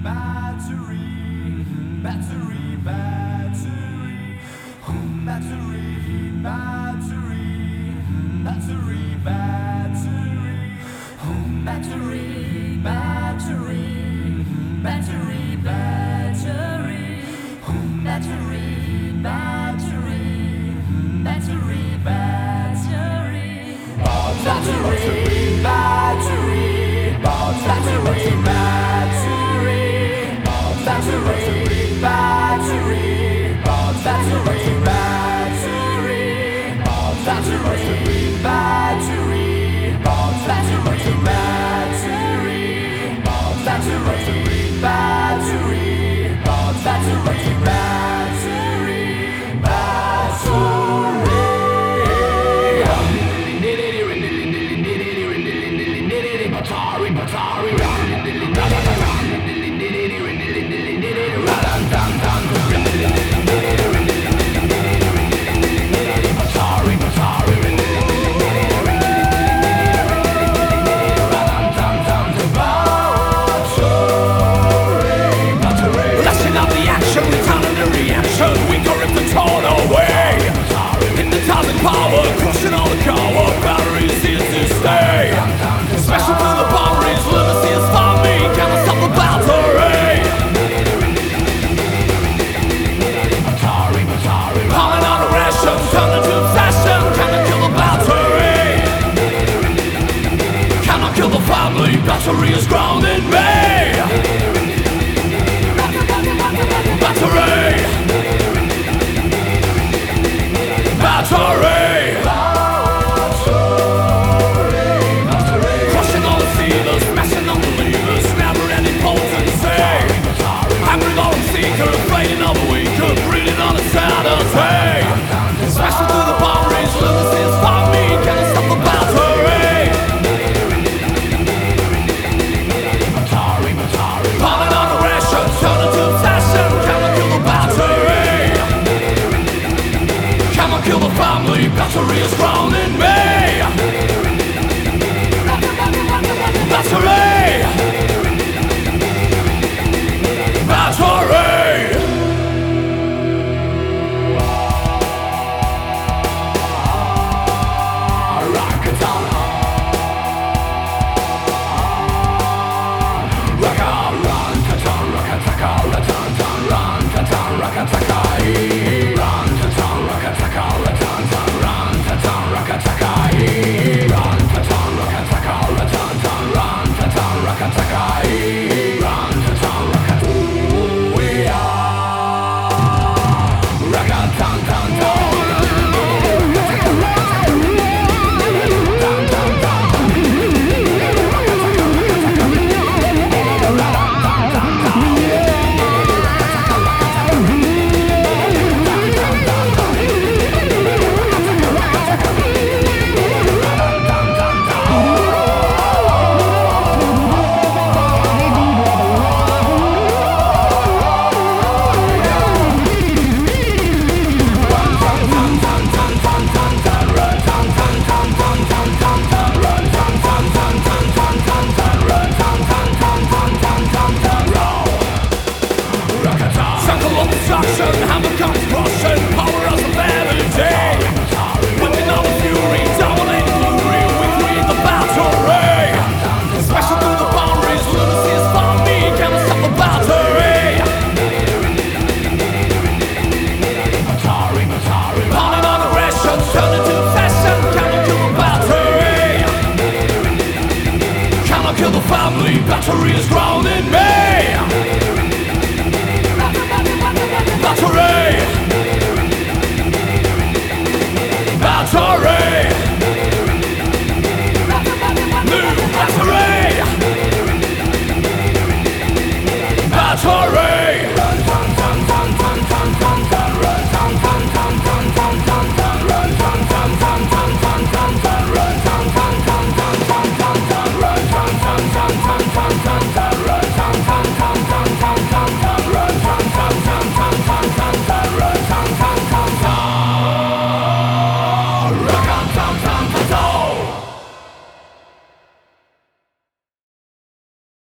Battery is grounding me. Battery. Crushing all the sealers, smashing all the levers, never-ending potency. Hammering all the seeker, fading all the weaker, breathing on the sanity. Smashing through the boundaries, limousines find me, can I stop the battery? Palming on the ration, turning to obsession, can I kill the battery? Can I kill the family? Battery is grounding me. Battery. Hammer comes crushing, power of vanity. Whipping all the fury, dominating glory, we create the battery. Smashing through the boundaries, limousines follow me, can I stop the battery? Pounding on the ration, turning to obsession, can I kill the battery? Can I kill the family? Battery is grounding me. Battery! Battery! New battery! Battery!